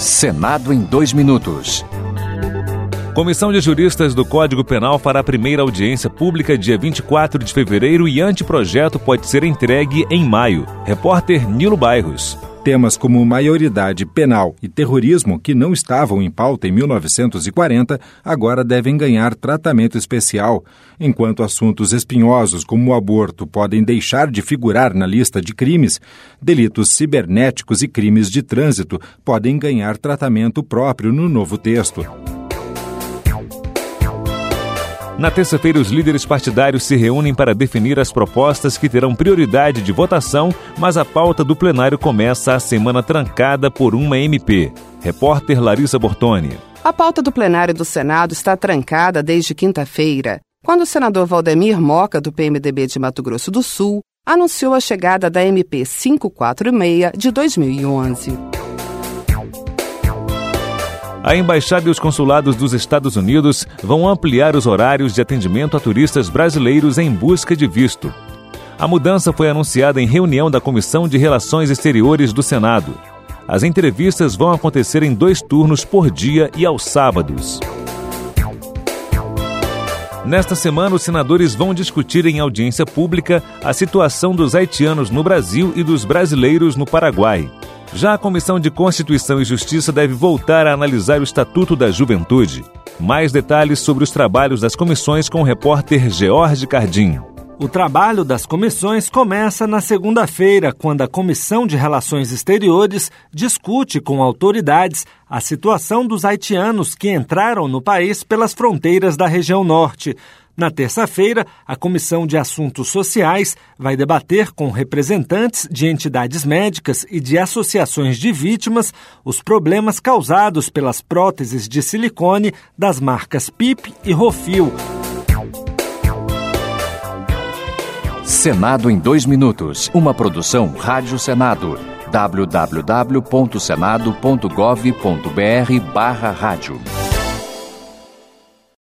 Senado em 2 minutos. Comissão de Juristas do Código Penal fará a primeira audiência pública dia 24 de fevereiro e anteprojeto pode ser entregue em maio. Repórter Nilo Bairros. Temas como maioridade penal e terrorismo, que não estavam em pauta em 1940, agora devem ganhar tratamento especial, enquanto assuntos espinhosos como o aborto podem deixar de figurar na lista de crimes, delitos cibernéticos e crimes de trânsito podem ganhar tratamento próprio no novo texto. Na terça-feira, os líderes partidários se reúnem para definir as propostas que terão prioridade de votação, mas a pauta do plenário começa a semana trancada por uma MP. Repórter Larissa Bortoni. A pauta do plenário do Senado está trancada desde quinta-feira, quando o senador Valdemir Moca, do PMDB de Mato Grosso do Sul, anunciou a chegada da MP 546 de 2011. A Embaixada e os consulados dos Estados Unidos vão ampliar os horários de atendimento a turistas brasileiros em busca de visto. A mudança foi anunciada em reunião da Comissão de Relações Exteriores do Senado. As entrevistas vão acontecer em 2 turnos por dia e aos sábados. Nesta semana, os senadores vão discutir em audiência pública a situação dos haitianos no Brasil e dos brasileiros no Paraguai. Já a Comissão de Constituição e Justiça deve voltar a analisar o Estatuto da Juventude. Mais detalhes sobre os trabalhos das comissões com o repórter George Cardim. O trabalho das comissões começa na segunda-feira, quando a Comissão de Relações Exteriores discute com autoridades a situação dos haitianos que entraram no país pelas fronteiras da região norte. Na terça-feira, a Comissão de Assuntos Sociais vai debater com representantes de entidades médicas e de associações de vítimas os problemas causados pelas próteses de silicone das marcas PIP e Rofil. Senado em 2 minutos. Uma produção Rádio Senado. www.senado.gov.br/rádio